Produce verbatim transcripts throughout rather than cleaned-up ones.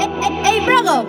Hey, brother.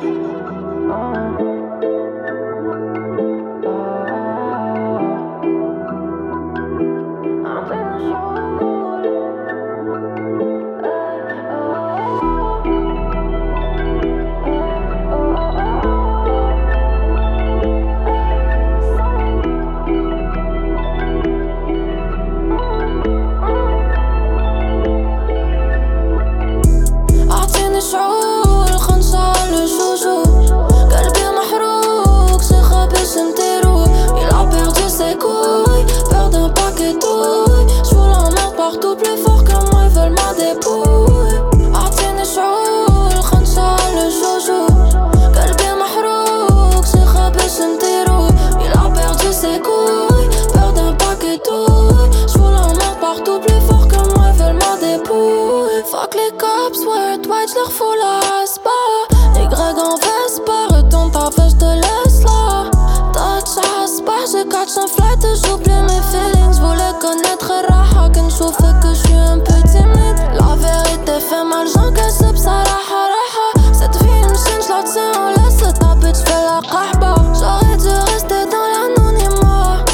Fuck les cops, ouais, Dwight, j'leur fous la aspa. Y en Vespa, retourne ta veste, j'te laisse là. Touch aspa, j'ai catch un flight et j'oublie mes feelings. J'voulais connaître Raha, qu'une chauffe que j'suis un peu timide. La vérité fait mal, j'encaisse ça raha raha. Cette vie une chaîne, j'la tiens en laisse. Ta bitch fait la kahba. J'aurais dû rester dans l'anonymat.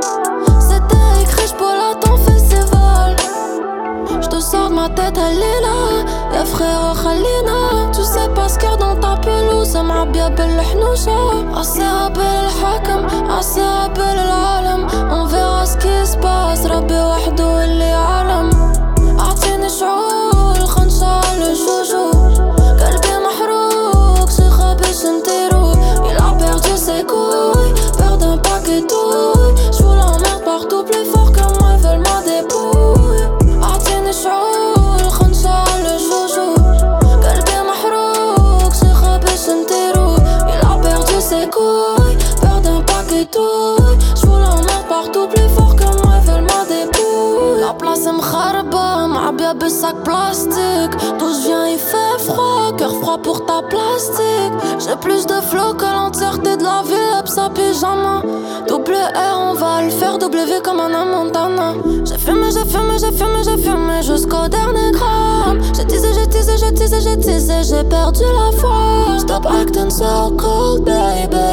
C'était écrit, j'poule ton festival. J'te sors de ma tête, elle est là. Y'a frère Khalina. Tu sais pas ce qu'il y a dans ta pelouse. معبية بالحنوشة. عالساعة بالحكم عالساعة بالعالم. On verra ce qui se passe. ربي وحده اللي يعلم. أعطيني شعور خنشة على الجوجو. قلبي محروق شي خابش نطيرو. Il a perdu ses couilles. Perd un paquet douilles. J'fous la merde partout plus fort que moi. Ils veulent ma dépouille. أعطيني شعور خنشة على الجوجو. قلبي محروق شي خابش نطيرو. Il a perdu ses couilles. Perd un paquet douilles. J'fous la merde partout plus fort que moi. Ils veulent ma dépouille. La place est مخربة معبية بالsac plastique. D'où j'viens il fait froid. Cœur froid pour ta plastique. J'ai plus de flow que l'entièreté de la ville. Psa pyjama. Double R on va le faire. W comme un Montana. J'ai fumé, j'ai fumé, j'ai fumé, j'ai fumé jusqu'au dernier gramme. J'ai teasé, j'ai teasé, j'ai teasé, j'ai teasé. J'ai perdu la foi. Stop acting so cold baby.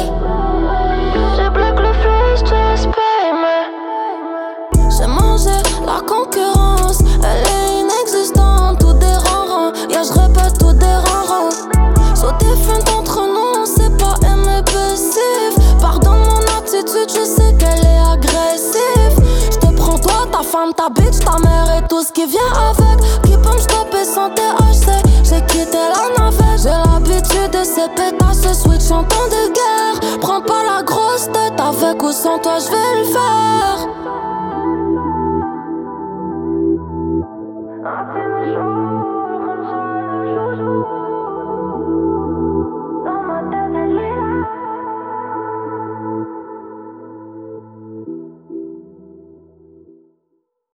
J'ai bloqué le freeze, just pay me. J'ai mangé la concurrence. Elle est inexistante. Tout des rangs, yeah j'répète tout des rangs. Sauter fun entre nous, on sait pas aimer passif. Pardon mon attitude, je sais qu'elle est agressive. J'te prends toi, ta femme, ta bitch, ta mère et tout ce qui vient avec. Qui peut m'stopper sans T H C? J'ai quitté la navette. J'ai l'habitude de ces pétasses, ce switch en temps de guerre. Prends pas la grosse tête, avec ou sans toi j'vais le faire.